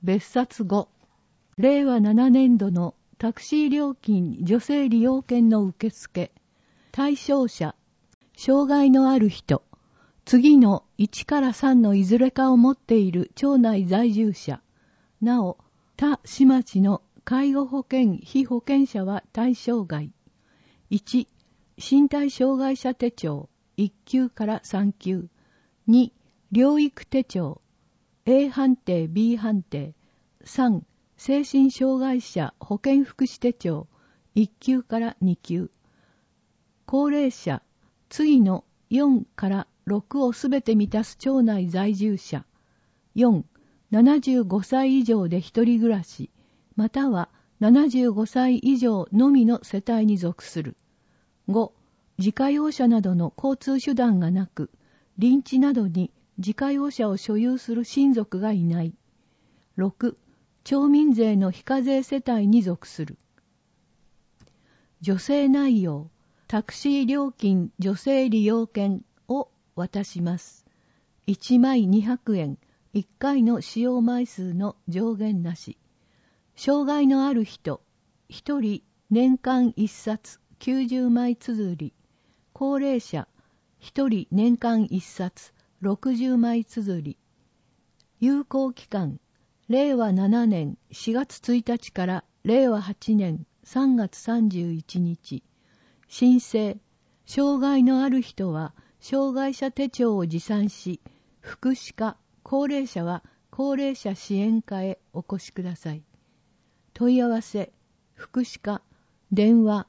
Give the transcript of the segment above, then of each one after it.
別冊5、令和7年度のタクシー料金助成利用券の受付。対象者、障害のある人、次の1から3のいずれかを持っている町内在住者、なお、他市町の介護保険被保険者は対象外。1、身体障害者手帳1級から3級。2、療育手帳 A 判定 B 判定。3、精神障害者保健福祉手帳1級から2級。高齢者、次の4から6をすべて満たす町内在住者。4、75歳以上で一人暮らし、または75歳以上のみの世帯に属する。5、自家用車などの交通手段がなく、隣地などに自家用車を所有する親族がいない。6、町民税の非課税世帯に属する。助成内容、タクシー料金助成利用券を渡します。1枚200円、1回の使用枚数の上限なし。障害のある人、1人年間1冊90枚綴り。高齢者、1人年間1冊60枚綴り。有効期間、令和7年4月1日から令和8年3月31日。申請、障害のある人は障害者手帳を持参し、福祉課、高齢者は高齢者支援課へお越しください。問い合わせ、福祉課、電話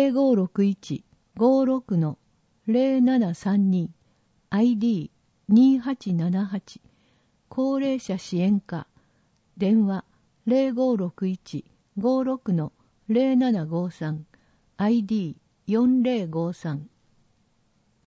0561-56-0732、ID 2878、高齢者支援課、電話 0561-56-0753、ID 4053